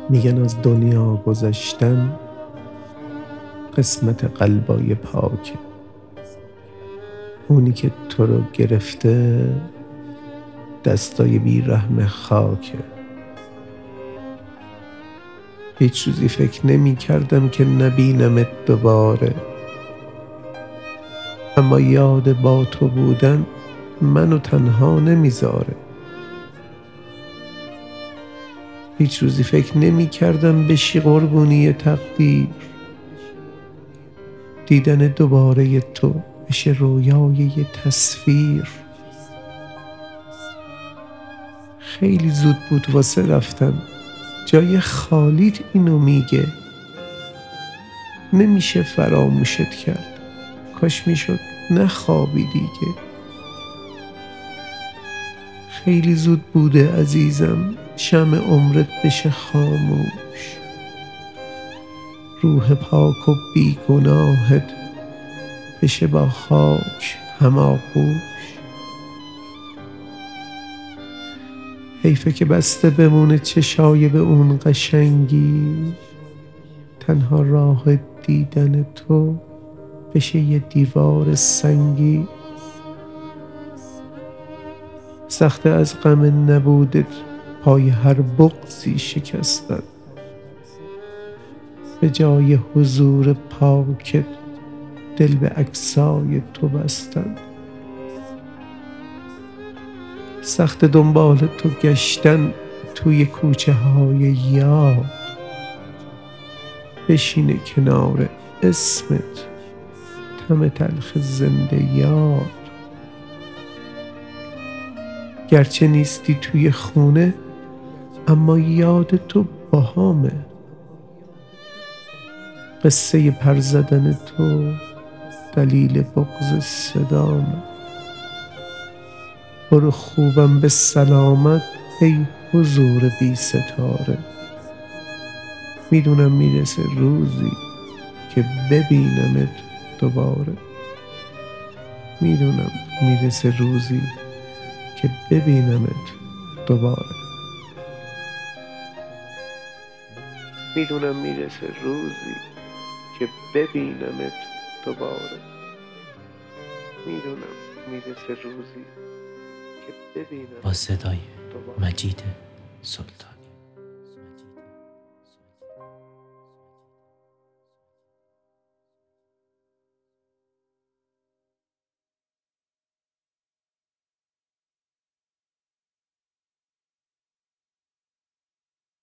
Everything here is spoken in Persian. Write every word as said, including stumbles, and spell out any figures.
میگن از دنیا گذشتن قسمت قلبای پاکه. اونی که تو رو گرفته دستای بیرحم خاکه. هیچ روزی فکر نمی کردم که نبینمت دوباره، اما یاد با تو بودن منو تنها نمیذاره. هیچ روزی فکر نمی کردم بشی قربونی تقدیر، دیدن دوباره تو بشه رویای یه تصویر. خیلی زود بود واسه رفتن، جای خالیت اینو میگه. نمیشه فراموشت کرد، کاش میشد نخوابی دیگه. خیلی زود بوده عزیزم شمع عمرت بشه خاموش، روح پاک و بیگناهت بشه با خاک هماغوش. حیفه که بسته بمونه چشای به اون قشنگی، تنها راه دیدن تو بشه یه دیوار سنگی. سخته از غم نبودت پای هر بغضی شکستن، به جای حضور پاکت دل به اجزای تو بستن. سخت دنبال تو گشتن توی کوچه های یاد، بشینه کنار اسمت طعم تلخ زنده یاد. گرچه نیستی توی خونه اما یاد تو باهامه، قصه پر زدن تو دلیل بغض صدامه. برو خوبم به سلامت ای حضور بی ستاره، میدونم میرسه روزی که ببینمت دوباره. میدونم میرسه روزی که ببینمت دوباره. میدونم میرسه روزی که ببینمت دوباره. میدونم میرسه روزی که ببینمت با صدای دوباره. مجید سلطان.